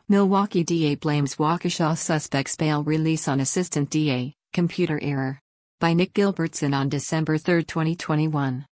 Milwaukee DA blames Waukesha suspect's bail release on Assistant DA, computer error. By Nick Gilbertson on December 3, 2021.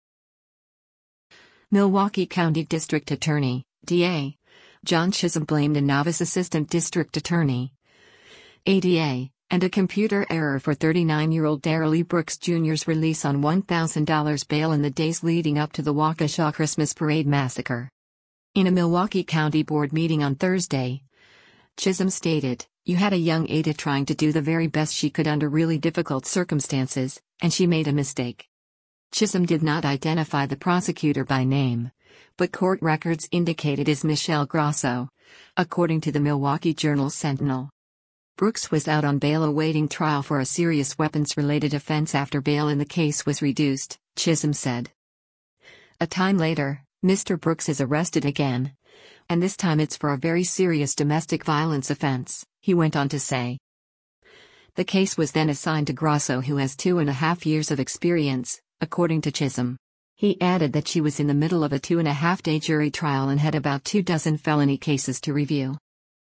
Milwaukee County District Attorney, DA, John Chisholm blamed a novice Assistant District Attorney, ADA, and a computer error for 39-year-old Darrell E. Brooks Jr.'s release on $1,000 bail in the days leading up to the Waukesha Christmas Parade massacre. In a Milwaukee County Board meeting on Thursday, Chisholm stated, "You had a young Ada trying to do the very best she could under really difficult circumstances, and she made a mistake." Chisholm did not identify the prosecutor by name, but court records indicate it is Michelle Grosso, according to the Milwaukee Journal-Sentinel. Brooks was out on bail awaiting trial for a serious weapons-related offense after bail in the case was reduced, Chisholm said. A time later, Mr. Brooks is arrested again, and this time it's for a very serious domestic violence offense, he went on to say. The case was then assigned to Grosso, who has 2.5 years of experience, according to Chisholm. He added that she was in the middle of a 2.5-day jury trial and had about 24 felony cases to review.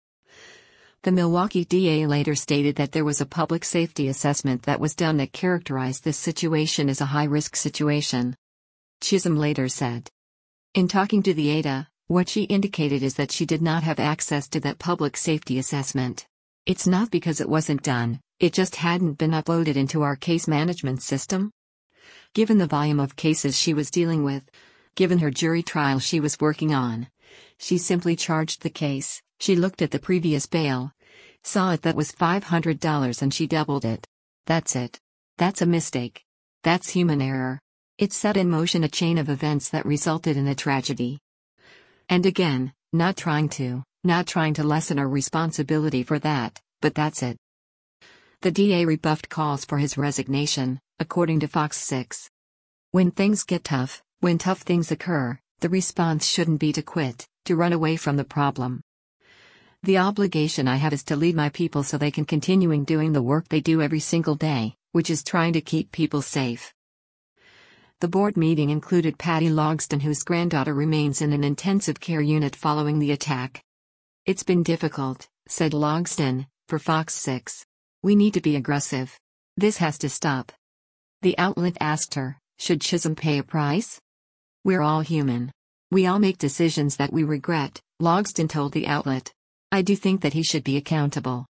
The Milwaukee DA later stated that there was a public safety assessment that was done that characterized this situation as a high-risk situation. Chisholm later said, "In talking to the ADA, what she indicated is that she did not have access to that public safety assessment. It's not because it wasn't done, it just hadn't been uploaded into our case management system. Given the volume of cases she was dealing with, given her jury trial she was working on, she simply charged the case, she looked at the previous bail, saw it that was $500 and she doubled it. That's it. That's a mistake. That's human error. It set in motion a chain of events that resulted in a tragedy. And again, not trying to lessen our responsibility for that, but that's it." The DA rebuffed calls for his resignation, according to Fox 6. "When things get tough, when tough things occur, the response shouldn't be to quit, to run away from the problem. The obligation I have is to lead my people so they can continue doing the work they do every single day, which is trying to keep people safe." The board meeting included Patty Logsdon, whose granddaughter remains in an intensive care unit following the attack. "It's been difficult," said Logsdon, for Fox 6. "We need to be aggressive. This has to stop." The outlet asked her, should Chisholm pay a price? "We're all human. We all make decisions that we regret," Logsdon told the outlet. "I do think that he should be accountable.